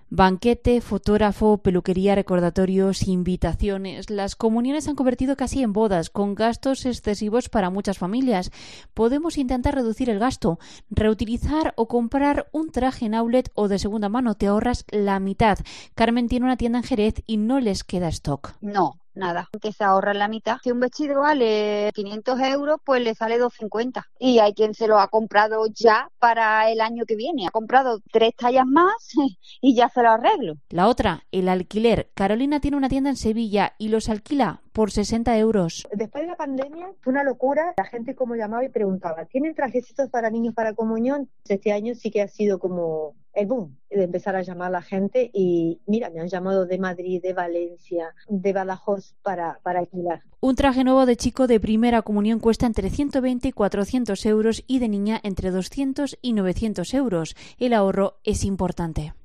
Banquete, fotógrafo, peluquería, recordatorios, invitaciones. Las comuniones se han convertido casi en bodas, con gastos excesivos para muchas familias. Podemos intentar reducir el gasto, reutilizar o comprar un traje en outlet o de segunda mano. Te ahorras la mitad. Carmen tiene una tienda en Jerez y no les queda stock. No, nada, que se ahorra la mitad. Si un vestido vale 500 euros, pues le sale 250. Y hay quien se lo ha comprado ya para el año que viene. Ha comprado 3 tallas más y ya se lo arreglo. La otra, el alquiler. Carolina tiene una tienda en Sevilla y los alquila por 60 euros. Después de la pandemia fue una locura. La gente como llamaba y preguntaba, ¿tienen trajecitos para niños para comunión? Este año sí que ha sido como el boom de empezar a llamar a la gente y mira, me han llamado de Madrid, de Valencia, de Badajoz para alquilar. Un traje nuevo de chico de primera comunión cuesta entre 120 y 400 euros y de niña entre 200 y 900 euros. El ahorro es importante.